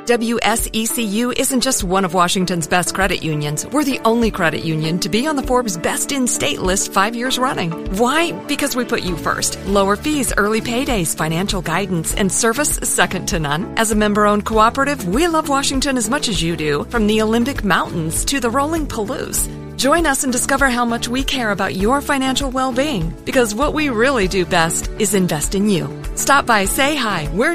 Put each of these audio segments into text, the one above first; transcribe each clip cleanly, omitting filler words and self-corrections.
WSECU isn't just one of Washington's best credit unions. We're the only credit union to be on the Forbes Best in State list 5 years running. Why? Because we put you first. Lower fees, early paydays, financial guidance, and service second to none. As a member-owned cooperative, we love Washington as much as you do, from the Olympic Mountains to the rolling Palouse. Join us and discover how much we care about your financial well-being, because what we really do best is invest in you. Stop by, say hi. We're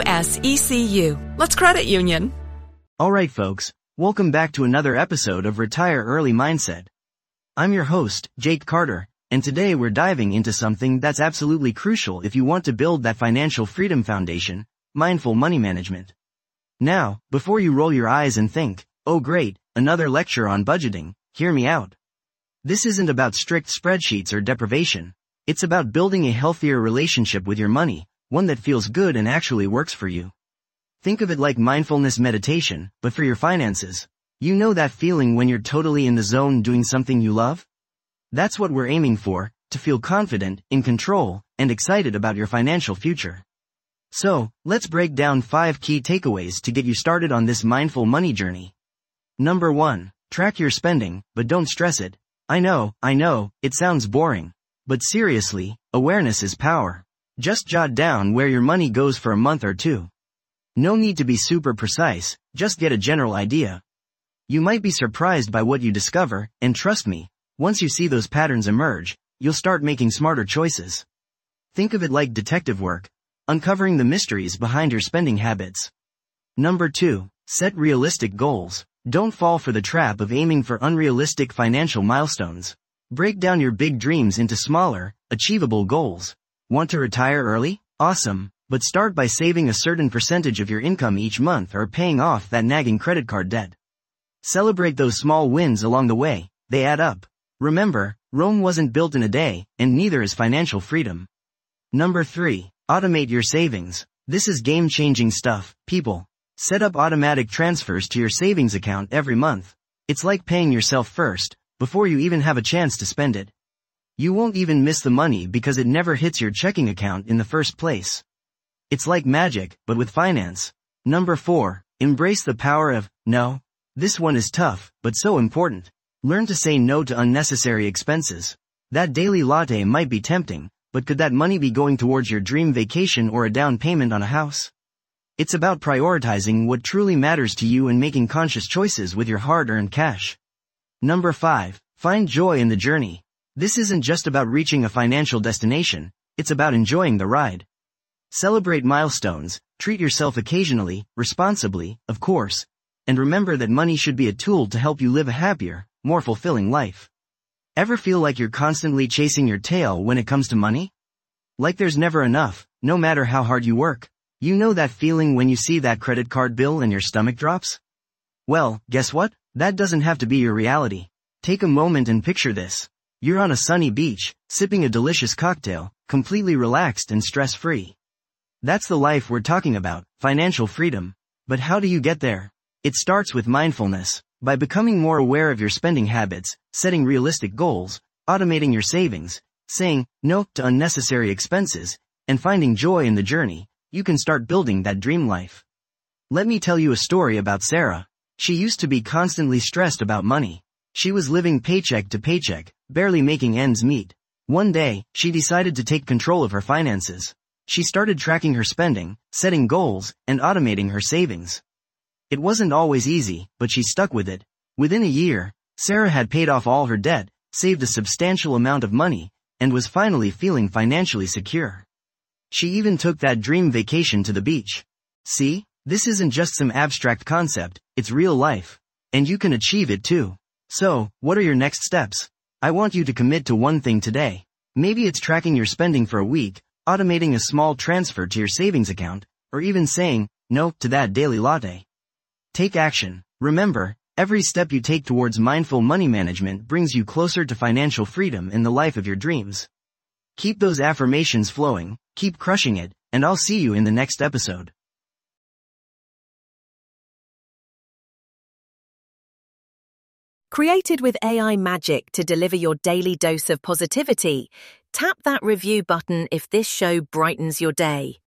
WSECU. Let's credit union. All right, folks. Welcome back to another episode of Retire Early Mindset. I'm your host, Jake Carter, and today we're diving into something that's absolutely crucial if you want to build that financial freedom foundation, mindful money management. Now, before you roll your eyes and think, oh great, another lecture on budgeting, hear me out. This isn't about strict spreadsheets or deprivation. It's about building a healthier relationship with your money, one that feels good and actually works for you. Think of it like mindfulness meditation, but for your finances. You know that feeling when you're totally in the zone doing something you love? That's what we're aiming for, to feel confident, in control, and excited about your financial future. So, let's break down 5 key takeaways to get you started on this mindful money journey. Number 1. Track your spending, but don't stress it. I know, it sounds boring. But seriously, awareness is power. Just jot down where your money goes for a month or two. No need to be super precise, just get a general idea. You might be surprised by what you discover, and trust me, once you see those patterns emerge, you'll start making smarter choices. Think of it like detective work, uncovering the mysteries behind your spending habits. Number 2. Set realistic goals. Don't fall for the trap of aiming for unrealistic financial milestones. Break down your big dreams into smaller, achievable goals. Want to retire early? Awesome, but start by saving a certain percentage of your income each month or paying off that nagging credit card debt. Celebrate those small wins along the way, they add up. Remember, Rome wasn't built in a day, and neither is financial freedom. Number 3. Automate your savings. This is game-changing stuff, people. Set up automatic transfers to your savings account every month. It's like paying yourself first, before you even have a chance to spend it. You won't even miss the money because it never hits your checking account in the first place. It's like magic, but with finance. Number 4. Embrace the power of no. This one is tough, but so important. Learn to say no to unnecessary expenses. That daily latte might be tempting, but could that money be going towards your dream vacation or a down payment on a house? It's about prioritizing what truly matters to you and making conscious choices with your hard-earned cash. Number 5. Find joy in the journey. This isn't just about reaching a financial destination, it's about enjoying the ride. Celebrate milestones, treat yourself occasionally, responsibly, of course, and remember that money should be a tool to help you live a happier, more fulfilling life. Ever feel like you're constantly chasing your tail when it comes to money? Like there's never enough, no matter how hard you work? You know that feeling when you see that credit card bill and your stomach drops? Well, guess what? That doesn't have to be your reality. Take a moment and picture this. You're on a sunny beach, sipping a delicious cocktail, completely relaxed and stress-free. That's the life we're talking about, financial freedom. But how do you get there? It starts with mindfulness. By becoming more aware of your spending habits, setting realistic goals, automating your savings, saying no to unnecessary expenses, and finding joy in the journey, you can start building that dream life. Let me tell you a story about Sarah. She used to be constantly stressed about money. She was living paycheck to paycheck, barely making ends meet. One day, she decided to take control of her finances. She started tracking her spending, setting goals, and automating her savings. It wasn't always easy, but she stuck with it. Within a year, Sarah had paid off all her debt, saved a substantial amount of money, and was finally feeling financially secure. She even took that dream vacation to the beach. See, this isn't just some abstract concept, it's real life. And you can achieve it too. So, what are your next steps? I want you to commit to one thing today. Maybe it's tracking your spending for a week, automating a small transfer to your savings account, or even saying no to that daily latte. Take action. Remember, every step you take towards mindful money management brings you closer to financial freedom and the life of your dreams. Keep those affirmations flowing, keep crushing it, and I'll see you in the next episode. Created with AI magic to deliver your daily dose of positivity, tap that review button if this show brightens your day.